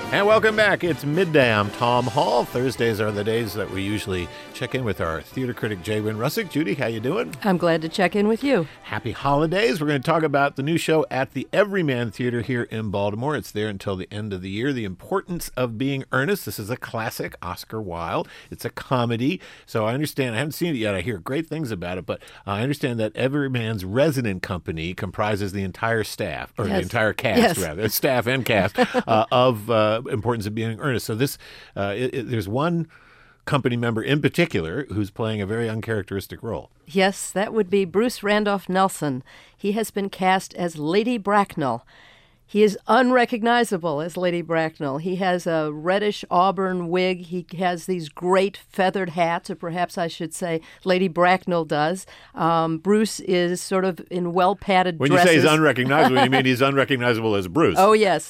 And welcome back. It's midday. I'm Tom Hall. Thursdays are the days that we usually check in with our theater critic, Jay Wynn Russick. Judy, how you doing? I'm glad to check in with you. Happy holidays. We're going to talk about the new show at the Everyman Theater here in Baltimore. It's there until the end of the year. The Importance of Being Earnest. This is a classic, Oscar Wilde. It's a comedy. So I understand, I haven't seen it yet. I hear great things about it, but I understand that Everyman's resident company comprises the entire staff, or the entire cast, rather, staff and cast of Importance of Being Earnest. So this, there's one company member in particular who's playing a very uncharacteristic role. Yes, that would be Bruce Randolph Nelson. He has been cast as Lady Bracknell. He is unrecognizable as Lady Bracknell. He has a reddish auburn wig. He has these great feathered hats, or perhaps I should say Lady Bracknell does. Bruce is sort of in well-padded dresses. When you say he's unrecognizable, you mean he's unrecognizable as Bruce. Oh, yes.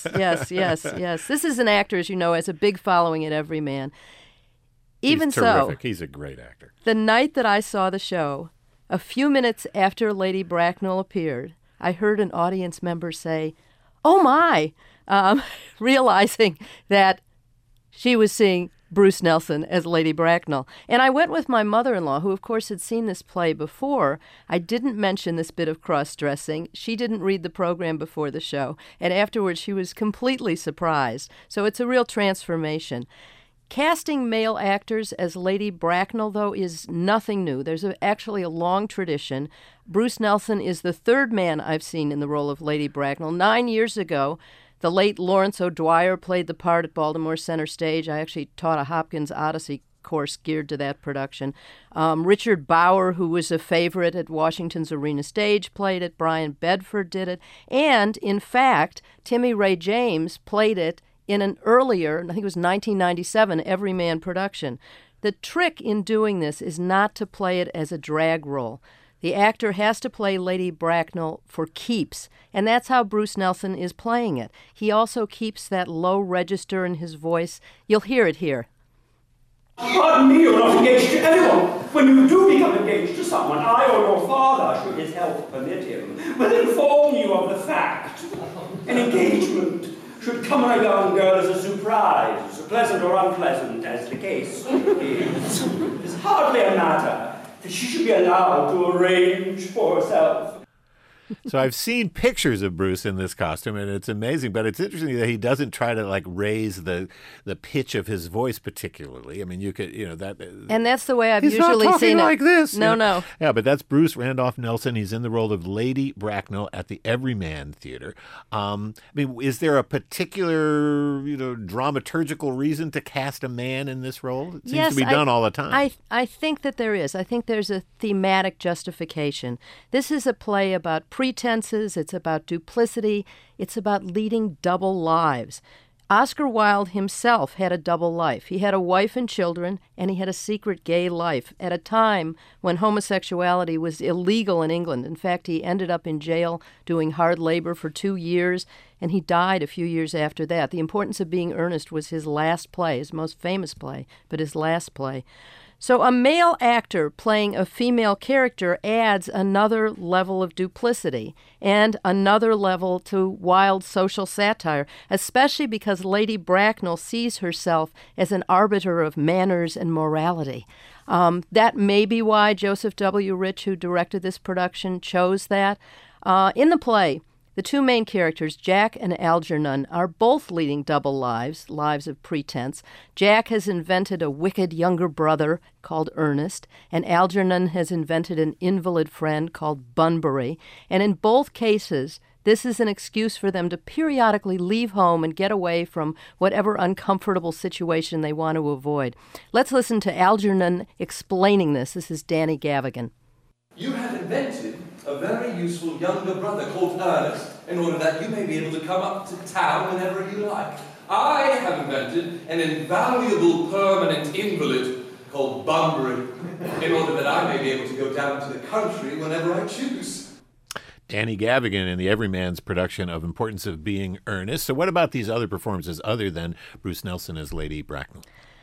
This is an actor, as you know, has a big following at Everyman. Even he's terrific. So, he's a great actor. The night that I saw the show, a few minutes after Lady Bracknell appeared, I heard an audience member say, "Oh my," realizing that she was seeing Bruce Nelson as Lady Bracknell. And I went with my mother-in-law, who of course had seen this play before. I didn't mention this bit of cross-dressing. She didn't read the program before the show. And afterwards she was completely surprised. So it's a real transformation. Casting male actors as Lady Bracknell, though, is nothing new. There's actually a long tradition. Bruce Nelson is the third man I've seen in the role of Lady Bracknell. 9 years ago, the late Lawrence O'Dwyer played the part at Baltimore Center Stage. I actually taught a Hopkins Odyssey course geared to that production. Richard Bauer, who was a favorite at Washington's Arena Stage, played it. Brian Bedford did it. And, in fact, Timmy Ray James played it in an earlier, I think it was 1997, Everyman production. The trick in doing this is not to play it as a drag role. The actor has to play Lady Bracknell for keeps, and that's how Bruce Nelson is playing it. He also keeps that low register in his voice. You'll hear it here. Pardon me, you're not engaged to anyone. When you do become engaged to someone, I or your father, should his health permit him, will inform you of the fact. An engagement should come on a young girl as a surprise, pleasant or unpleasant, as the case is. It's hardly a matter that she should be allowed to arrange for herself. So I've seen pictures of Bruce in this costume, and it's amazing. But it's interesting that he doesn't try to raise the pitch of his voice particularly. I mean, you could, that. And that's the way I've he's usually not talking seen it. like this. No. Yeah, but that's Bruce Randolph Nelson. He's in the role of Lady Bracknell at the Everyman Theater. I mean, is there a particular, dramaturgical reason to cast a man in this role? It seems to be done all the time. I think that there is. I think there's a thematic justification. This is a play about pretenses, it's about duplicity, it's about leading double lives. Oscar Wilde himself had a double life. He had a wife and children, and he had a secret gay life at a time when homosexuality was illegal in England. In fact, he ended up in jail doing hard labor for 2 years, and he died a few years after that. The Importance of Being Earnest was his last play, his most famous play, but his last play. So a male actor playing a female character adds another level of duplicity and another level to Wilde's social satire, especially because Lady Bracknell sees herself as an arbiter of manners and morality. That may be why Joseph W. Rich, who directed this production, chose that. In the play, the two main characters, Jack and Algernon, are both leading double lives, lives of pretense. Jack has invented a wicked younger brother called Ernest, and Algernon has invented an invalid friend called Bunbury. And in both cases, this is an excuse for them to periodically leave home and get away from whatever uncomfortable situation they want to avoid. Let's listen to Algernon explaining this. This is Danny Gavigan. You have invented a very useful younger brother called Ernest in order that you may be able to come up to town whenever you like. I have invented an invaluable permanent invalid called Bunbury in order that I may be able to go down to the country whenever I choose. Danny Gavigan in the Everyman's production of Importance of Being Earnest. So what about these other performances other than Bruce Nelson as Lady Bracknell?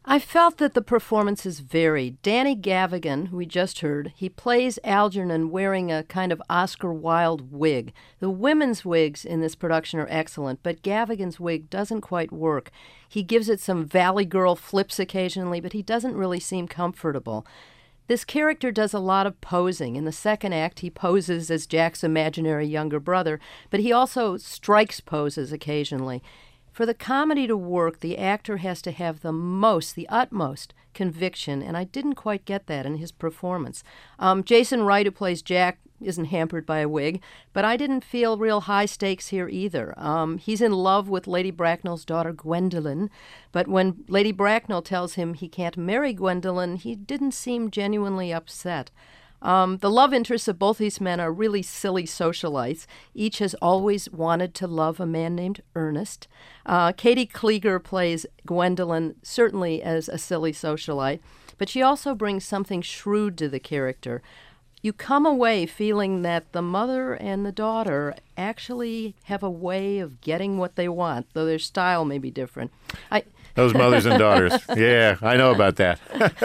I felt that the performances varied. Danny Gavigan, who we just heard, he plays Algernon wearing a kind of Oscar Wilde wig. The women's wigs in this production are excellent, but Gavigan's wig doesn't quite work. He gives it some Valley Girl flips occasionally, but he doesn't really seem comfortable. This character does a lot of posing. In the second act, he poses as Jack's imaginary younger brother, but he also strikes poses occasionally. For the comedy to work, the actor has to have the utmost conviction, and I didn't quite get that in his performance. Jason Wright, who plays Jack, isn't hampered by a wig, but I didn't feel real high stakes here either. He's in love with Lady Bracknell's daughter, Gwendolen, but when Lady Bracknell tells him he can't marry Gwendolen, he didn't seem genuinely upset. The love interests of both these men are really silly socialites. Each has always wanted to love a man named Ernest. Katie Klieger plays Gwendolen, certainly as a silly socialite, but she also brings something shrewd to the character. You come away feeling that the mother and the daughter actually have a way of getting what they want, though their style may be different. Those mothers and daughters. Yeah, I know about that.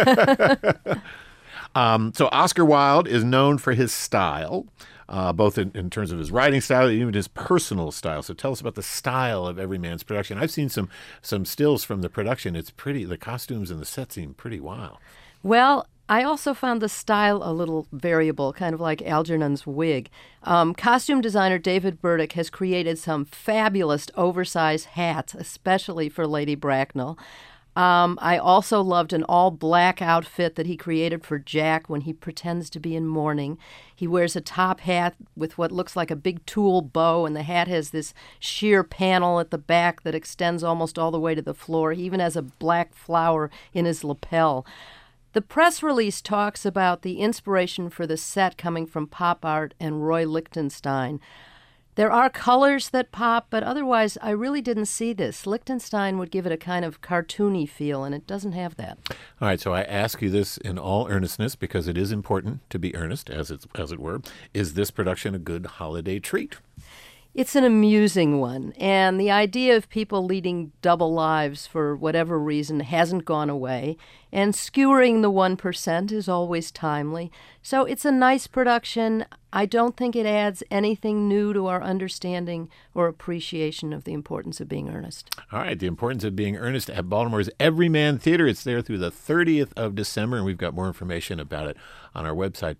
So Oscar Wilde is known for his style, both in terms of his writing style and even his personal style. So tell us about the style of Everyman's production. I've seen some stills from the production. It's pretty. The costumes and the set seem pretty wild. Well, I also found the style a little variable, kind of like Algernon's wig. Costume designer David Burdick has created some fabulous oversized hats, especially for Lady Bracknell. I also loved an all-black outfit that he created for Jack when he pretends to be in mourning. He wears a top hat with what looks like a big tulle bow, and the hat has this sheer panel at the back that extends almost all the way to the floor. He even has a black flower in his lapel. The press release talks about the inspiration for the set coming from pop art and Roy Lichtenstein. There are colors that pop, but otherwise I really didn't see this. Lichtenstein would give it a kind of cartoony feel, and it doesn't have that. All right, so I ask you this in all earnestness because it is important to be earnest, as it were. Is this production a good holiday treat? It's an amusing one, and the idea of people leading double lives for whatever reason hasn't gone away, and skewering the 1% is always timely. So it's a nice production. I don't think it adds anything new to our understanding or appreciation of the importance of being earnest. All right, the importance of being earnest at Baltimore's Everyman Theater. It's there through the 30th of December, and we've got more information about it on our website,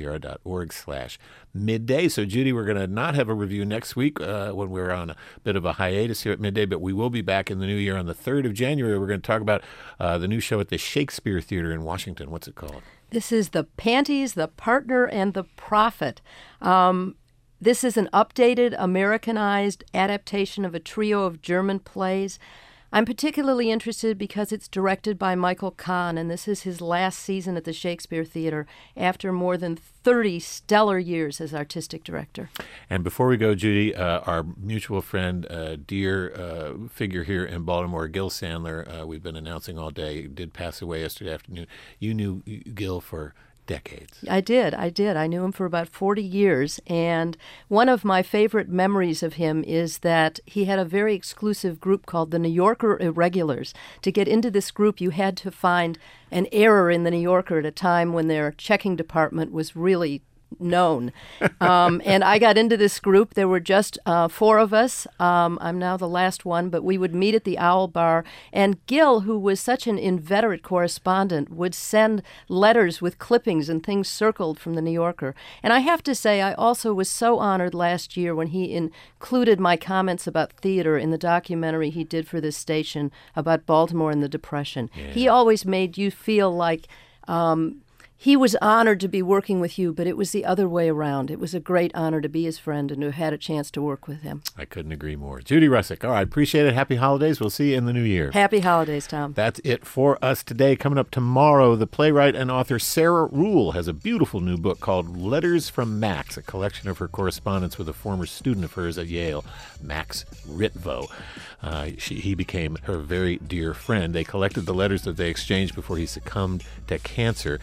wypr.org/midday. So, Judy, we're going to not have a review next week when we're on a bit of a hiatus here at Midday, but we will be back in the new year on the 3rd of January. We're going to talk about the new show at the Shakespeare Theater in Washington. What's it called? This is The Panties, the Partner, and the Prophet. This is an updated, Americanized adaptation of a trio of German plays. I'm particularly interested because it's directed by Michael Kahn, and this is his last season at the Shakespeare Theater after more than 30 stellar years as artistic director. And before we go, Judy, our mutual friend, dear figure here in Baltimore, Gil Sandler, we've been announcing all day, did pass away yesterday afternoon. You knew Gil for decades. I did. I knew him for about 40 years, and one of my favorite memories of him is that he had a very exclusive group called the New Yorker Irregulars. To get into this group, you had to find an error in the New Yorker at a time when their checking department was really known. And I got into this group. There were just 4 of us. I'm now the last one, but we would meet at the Owl Bar. And Gil, who was such an inveterate correspondent, would send letters with clippings and things circled from the New Yorker. And I have to say, I also was so honored last year when he included my comments about theater in the documentary he did for this station about Baltimore and the Depression. Yeah. He always made you feel like he was honored to be working with you, but it was the other way around. It was a great honor to be his friend and to have had a chance to work with him. I couldn't agree more. Judy Russick, all right, appreciate it. Happy holidays. We'll see you in the new year. Happy holidays, Tom. That's it for us today. Coming up tomorrow, the playwright and author Sarah Ruhl has a beautiful new book called Letters from Max, a collection of her correspondence with a former student of hers at Yale, Max Ritvo. He became her very dear friend. They collected the letters that they exchanged before he succumbed to cancer. The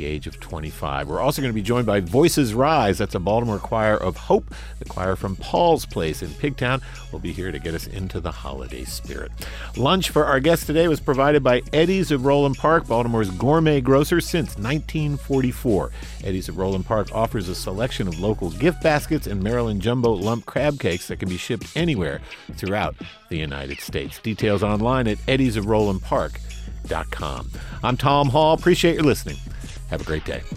the age of 25. We're also going to be joined by Voices Rise. That's a Baltimore choir of hope, the choir from Paul's Place in Pigtown. Will be here to get us into the holiday spirit. Lunch for our guest today was provided by Eddie's of Roland Park, Baltimore's gourmet grocer since 1944. Eddie's of Roland Park offers a selection of local gift baskets and Maryland jumbo lump crab cakes that can be shipped anywhere throughout the United States. Details online at eddiesofrolandpark.com. I'm Tom Hall. Appreciate your listening. Have a great day.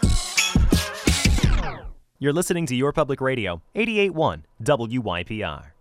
You're listening to Your Public Radio, 88.1 WYPR.